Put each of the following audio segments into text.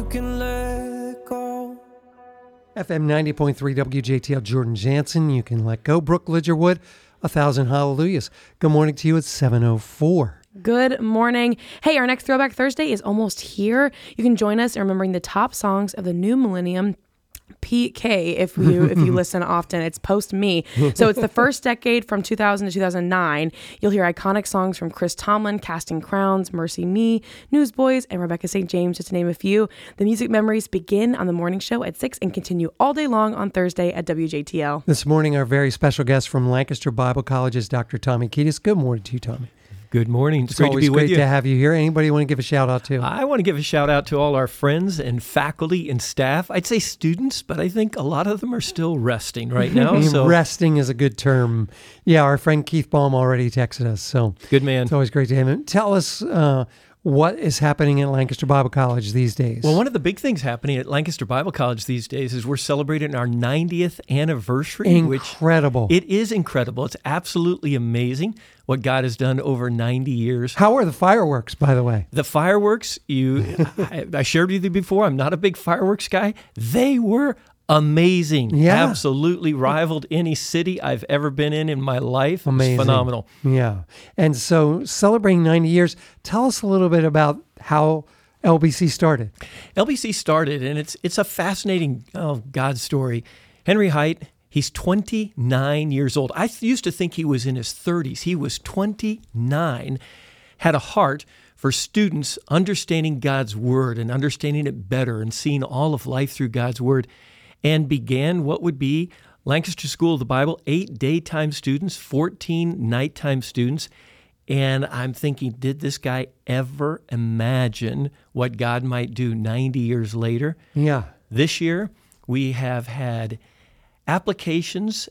can let go. FM 90.3 WJTL, Jordan Jansen. You can let go. Brooke Lidgerwood, 1,000 hallelujahs. Good morning to you at 7:04. Good morning. Hey, our next Throwback Thursday is almost here. You can join us in remembering the top songs of the new millennium. PK, if you listen often, it's post me. So it's the first decade from 2000 to 2009. You'll hear iconic songs from Chris Tomlin, Casting Crowns, Mercy Me, Newsboys, and Rebecca St. James, just to name a few. The music memories begin on the morning show at 6 and continue all day long on Thursday at WJTL. This morning, our very special guest from Lancaster Bible College is Dr. Tommy Kiedis. Good morning to you, Tommy. Good morning. It's great to be with you. To have you here. Anybody you want to give a shout out to? I want to give a shout out to all our friends and faculty and staff. I'd say students, but I think a lot of them are still resting right now. So resting is a good term. Yeah, our friend Keith Baum already texted us. So good man. It's always great to have him. Tell us what is happening at Lancaster Bible College these days. Well, one of the big things happening at Lancaster Bible College these days is we're celebrating our 90th anniversary. Incredible. It is incredible. It's absolutely amazing what God has done over 90 years. How are the fireworks, by the way? The fireworks, I shared with you before, I'm not a big fireworks guy. They were amazing. Yeah. Absolutely rivaled any city I've ever been in my life. Amazing. It's phenomenal. Yeah. And so celebrating 90 years, tell us a little bit about how LBC started. LBC started, and it's a fascinating God story. Henry Height, he's 29 years old. I used to think he was in his 30s. He was 29, had a heart for students understanding God's Word and understanding it better and seeing all of life through God's Word, and began what would be Lancaster School of the Bible, 8 daytime students, 14 nighttime students. And I'm thinking, did this guy ever imagine what God might do 90 years later? Yeah. This year, we have had applications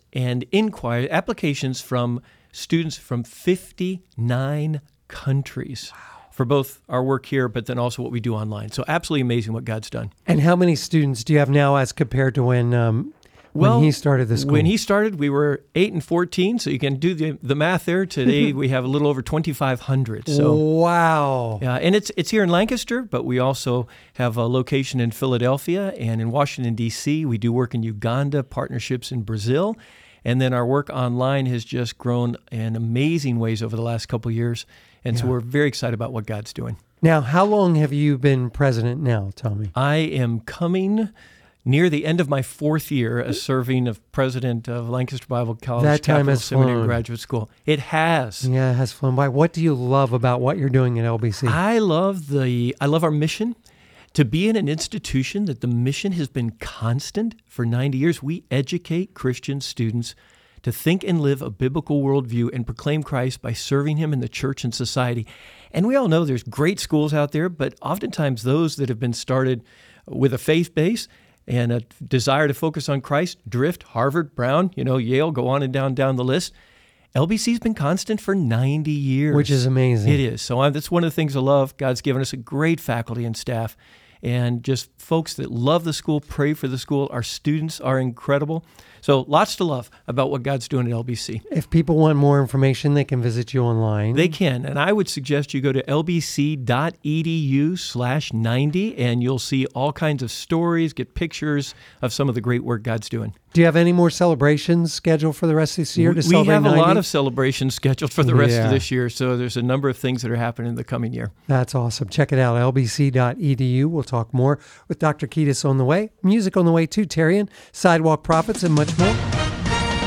from students from 59 countries. Wow. For both our work here, but then also what we do online. So absolutely amazing what God's done. And how many students do you have now as compared to when he started the school? When he started, we were 8 and 14, so you can do the math there. Today, we have a little over 2,500. So wow. Yeah, and it's here in Lancaster, but we also have a location in Philadelphia and in Washington, D.C. We do work in Uganda, partnerships in Brazil. And then our work online has just grown in amazing ways over the last couple of years. And so we're very excited about what God's doing. Now, how long have you been president now, Tommy? I am coming near the end of my 4th year as serving as president of Lancaster Bible College, that time Capital has Seminary flown. Graduate School. It has. Yeah, it has flown by. What do you love about what you're doing at LBC? I love our mission. To be in an institution that the mission has been constant for 90 years, we educate Christian students to think and live a biblical worldview and proclaim Christ by serving Him in the church and society. And we all know there's great schools out there, but oftentimes those that have been started with a faith base and a desire to focus on Christ drift. Harvard, Brown, Yale, go on and down the list. LBC's been constant for 90 years. Which is amazing. It is. So that's one of the things I love. God's given us a great faculty and staff and just folks that love the school, pray for the school. Our students are incredible. So lots to love about what God's doing at LBC. If people want more information, they can visit you online. They can. And I would suggest you go to lbc.edu/90 and you'll see all kinds of stories, get pictures of some of the great work God's doing. Do you have any more celebrations scheduled for the rest of this year? We have a lot of celebrations scheduled for the rest of this year. So there's a number of things that are happening in the coming year. That's awesome. Check it out, lbc.edu. We'll talk more with Dr. Kiedis on the way. Music on the way too, Terrian, Sidewalk Prophets, and much more.